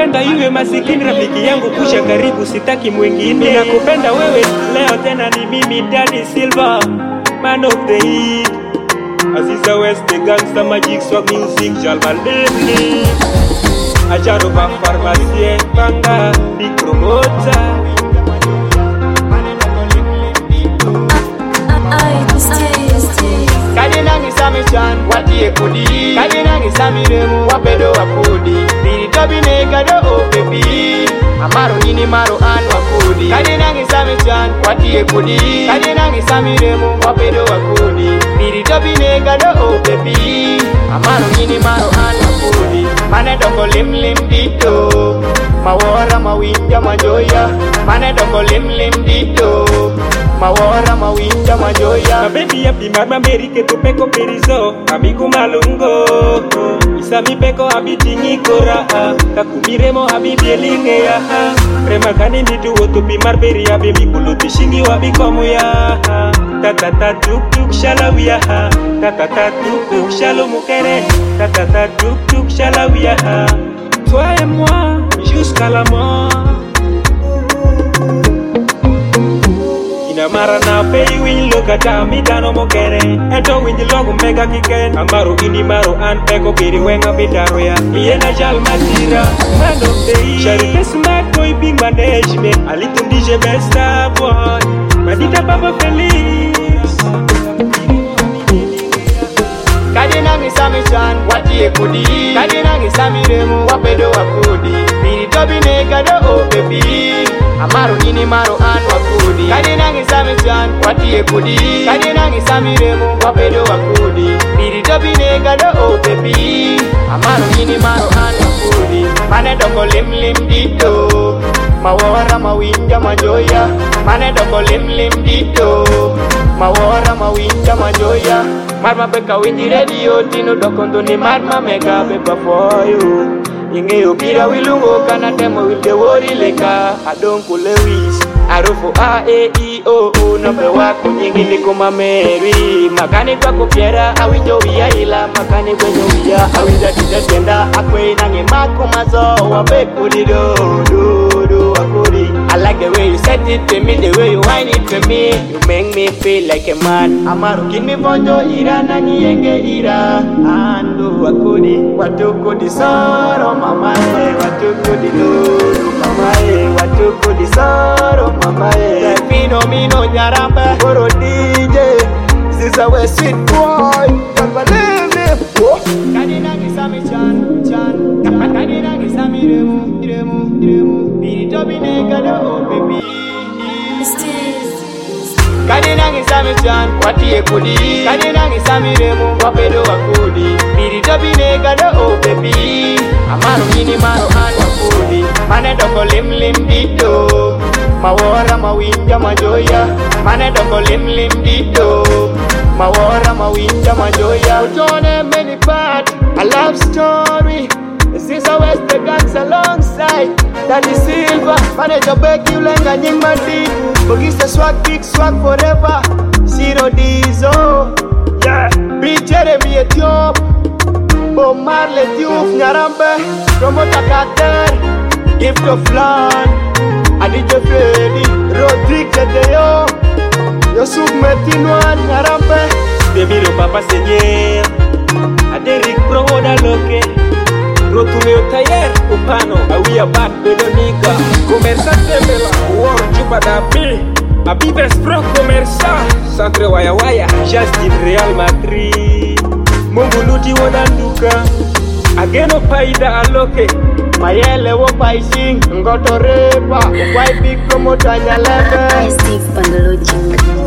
Napenda yule masikini rafiki yangu, kusha karibu, sitaki mwingine. Nakupenda wewe, leo tena ni mimi Daddy Silva, man of the heat. Aziza West, the gangster magic swag music, Jalma Lemni. Ajaro ba pharmacie, banga, big promoter. Kadina ngisami chan, watie kudi. Kadina ngisami remu, wapedo wakudi. Diri tobi negado oh baby. Amaro nini maro an wakudi. Kadina ngisami chan, watie kudi. Kadina ngisami remu, wapedo wakudi. Diri tobi negado oh baby. Amaro nini maro an wakudi. Mane dongo lim lim dito. Mawara mawinja majoya. Mane dongo lim lim dito. Mawara mawinja majoya. My baby happy mama merike to peko perizo. Amigo malungo. Isami peko abitingi kora. Kakumiremo abibielinge ya. Prema kani mitu woto pimar beri abe mikuluti shingi wabi komu ya. Tatata tuk tuk shalawia. Tatata tuk tuk shalomukere. Tatata tuk tuk shalawia. Toi et moi jusqu'à la mort. Inamara na pei win lokata mitano mokere. Eto win logo mega kiken. Amaro ini maro an peko kiri wenga bidaro ya. Iena jal matira man of the year. Sharite smart boy big management. Alitum DJ besta boy. Madita Papa Felix. Kadina ngisami chan, watie kudi. Kadina ngisami remu, wapedo wakudi. Biri tobi negado oh baby. Amaro nini maro an wakudi. Kadina ngisami chan, watie kudi. Kadina ngisami remu, wapedo wakudi. Biri tobi negado oh baby. Amaro nini maro an wakudi. Mane dongo lim lim dito. Mawara mawinja majoya. Mane dongo lim lim dito. Mawara mawinja majoya. Marma beka winji radio tino dokondo ni marma mega beba for you. Inge obira wilungo kana temo wilde wori leka. Adon kule wish arufu a e i o u nombe wako nyingi niko mameri. Makani kwa kupiera awinjo wia ila makani kwenye wia awinja tijatenda akwe nange mako mazo wabeku dido do do akuri. I like the way you set it to me, the way you whine it to me. You make me feel like a man. Amaru kimi fonjo ira na nyenge ira. Ando akuri watuko di soro mamae. Watuko di lulu mamae. Watuko di soro mamae. Pino mino nyarambe Goro DJ. Ziza we sweet boy. Jalma Lemni. Kadina ngisami chan chan. Kadina ngisami remu remu remu. Biri tobi negado oh baby. Kadina ngisami chan, watie kudi. Kadina ngisami remu, wapedo wakudi. Biri tobi negado oh baby. Amaro nini maro an wakudi. Mane dongo lim lim dito. Mawara mawinja majoya. Mane dongo lim lim dito. Mawara mawinja majoya. Utone many part, a love story. Ziza West the guns alongside Daddy Silva, manager Becky Ulenga nying mandi. Bogista swag, big swag forever. Zero Diesel, yeah. Big Jeremy Etiop, Bob Marley Diouf Nyarambe, Promoter Carter, Gift of Land, Adije Freddy, Rodrigue Deyo, Yosuf Metinwan Nyarambe, Bebiro Papa Seigneur. Aderic Promoda Loke. Rotumeo Tayer, Upano, Awia Bat, Bedonika, Commerçante Mela, War Juba Dabi, Abibes Pro Commerça, Centre Waya Waya, Justin Real Madrid, Monguluti Wananduka, Ageno Paida Aloke, Mayele wo paising, Ngoto Repa, Why Big Promoter Nyalebe, Steve Pandologic.